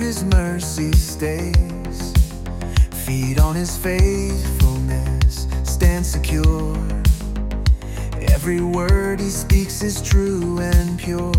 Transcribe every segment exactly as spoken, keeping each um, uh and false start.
His mercy stays. Feed on His faithfulness, stand secure. Every word He speaks is true and pure.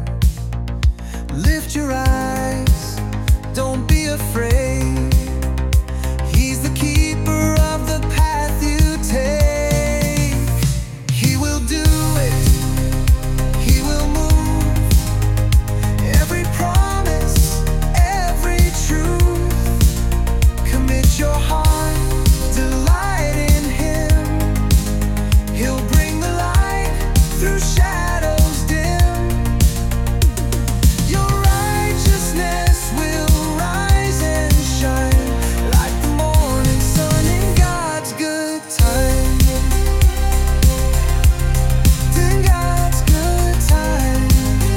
Lift your eyes, don't be afraid. He's the keeper of the path you take. He will do it, He will move. Every promise, every truth. Commit your heart, delight in Him. He'll bring the light through shadows dim. Your righteousness will rise and shine like the morning sun in God's good time. In God's good time.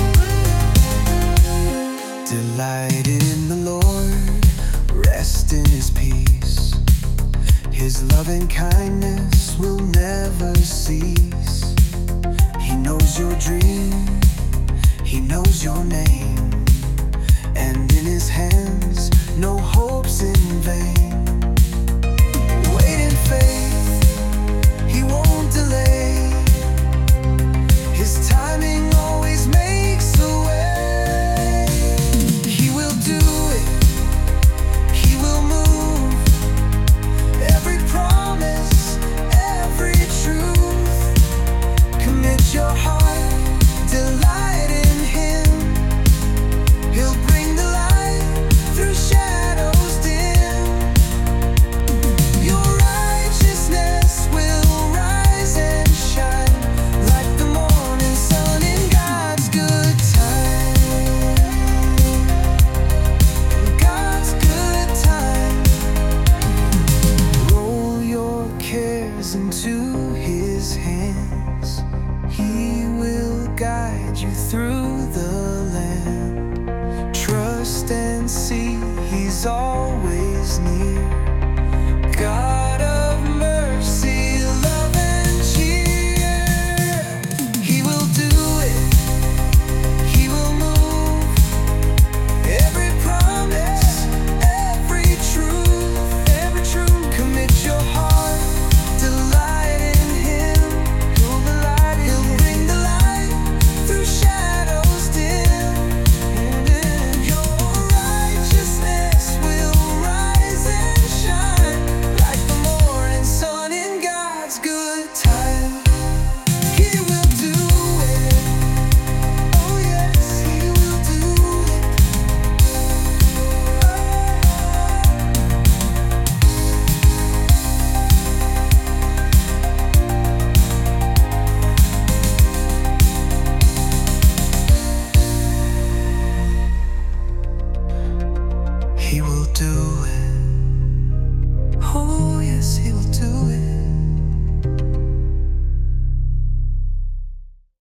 Delight in the Lord, rest in His peace. His loving kindness will never cease. He knows your dream, He knows your name.